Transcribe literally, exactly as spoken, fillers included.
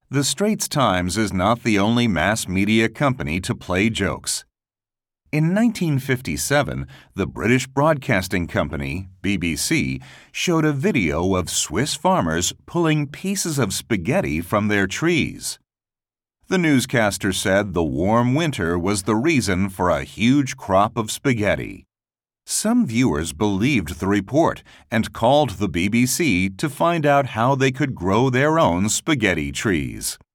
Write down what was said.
The Straits Times is not the only mass media company to play jokes. In nineteen fifty-seven, the British Broadcasting Company, B B C, showed a video of Swiss farmers pulling pieces of spaghetti from their trees. The newscaster said the warm winter was the reason for a huge crop of spaghetti. Some viewers believed the report and called the B B C to find out how they could grow their own spaghetti trees.